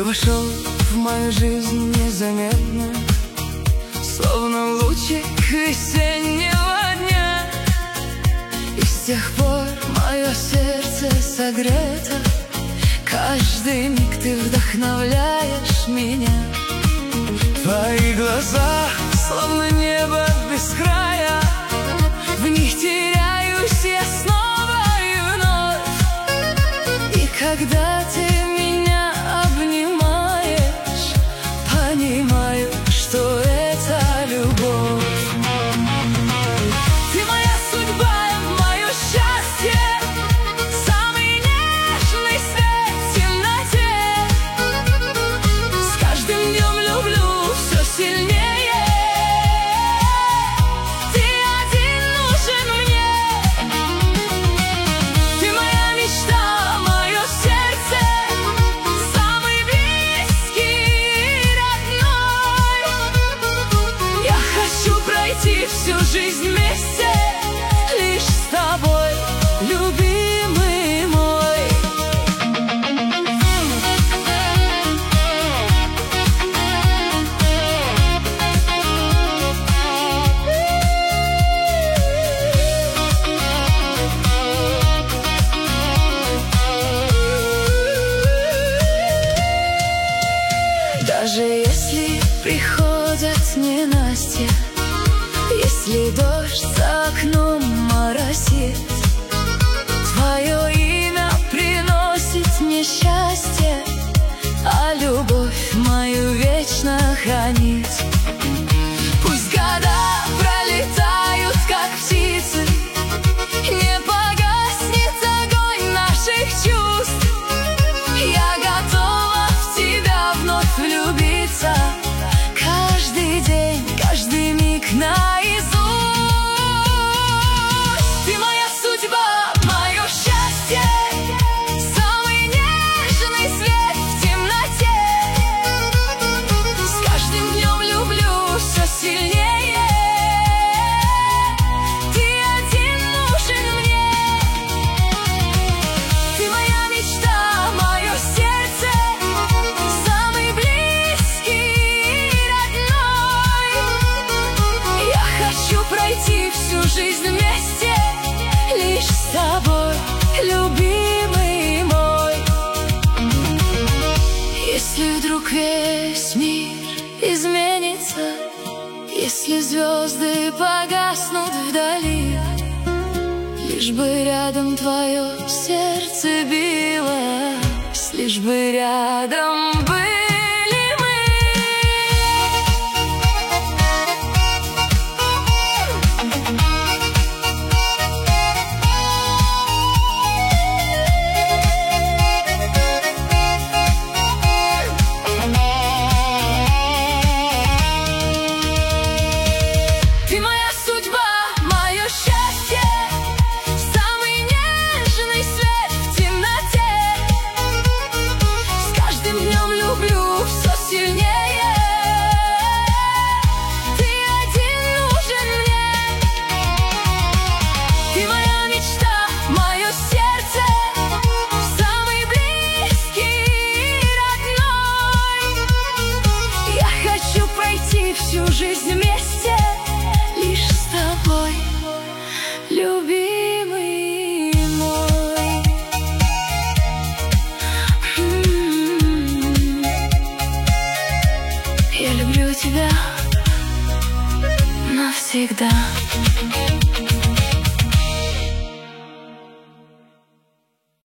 вошел в мою жизнь незаметно, словно лучик весеннего дня. И с тех пор мое сердце согрето, каждый миг ты вдохновляешь меня. Твои глаза, словно небо без края, в них теряюсь я снова и вновь. И когда ты меня обнимаешь, понимаю, что это любовь. Ты моя судьба, мое счастье, самый нежный свет в темноте. С каждым днем люблю все сильнее. Ты один нужен мне. Ты моя мечта, мое сердце, самый близкий и родной. Я хочу пройти всю жизнь вместе, лишь с тобой, любимый мой. Даже если приходят ненастья, если дождь за окном моросит, твое имя приносит мне счастье, а любовь мою вечно хранит. Пусть года пролетают, как птицы, не погаснет огонь наших чувств. Я готова в тебя вновь влюбиться, каждый день, каждый миг наизусть. Ты моя судьба, мое счастье, самый нежный свет в темноте. С каждым днем люблю все сильнее. Ты один нужен мне. Ты моя мечта, мое сердце, самый близкий и родной. Я хочу пройти всю жизнь вместе, лишь с тобой, любимый мой. Если вдруг весь мир изменится, если звезды погаснут вдали, лишь бы рядом твое сердце билось, лишь бы рядом были мы. Ты моя судьба, мое счастье, самый нежный свет в темноте. С каждым днем люблю все сильнее. Ты один нужен мне. Ты моя мечта, мое сердце, самый близкий и родной. Я хочу пройти всю жизнь вместе, лишь с тобой, любимый мой. Я люблю тебя навсегда.